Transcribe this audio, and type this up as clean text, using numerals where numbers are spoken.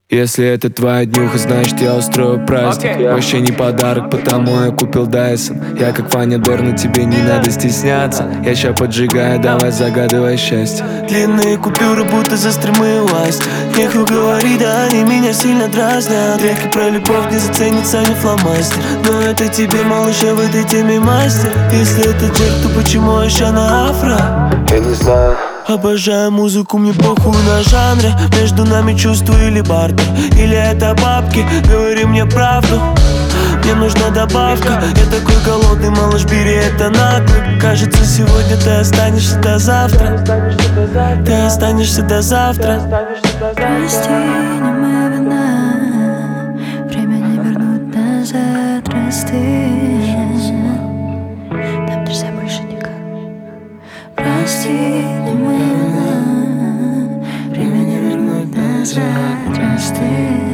Если это твоя днюха, значит я устрою праздник. Вообще не подарок, потому я купил Дайсон. Я как Ваня Дорна, тебе не надо стесняться. Я ща поджигаю, давай загадывай счастье. Длинные купюры, будто за стримы власть. Нехуй говорить, да они меня сильно дразнят. Реки про любовь не заценится, не фломастер. Но это тебе, малыш, я в этой теме мастер. Если это джек, то почему еще на афро? Я не знаю. Обожаю музыку, мне похуй на жанры. Между нами чувства или бартер. Или это бабки, говори мне правду. Мне нужна добавка. Я такой голодный, малыш, бери это нагло. Кажется, сегодня ты останешься до завтра. Ты останешься до завтра. Прости, не моя вина. Время не вернуть назад. Прости, там нельзя больше никак. Прости, не моя вина. Время не вернуть назад. Прости.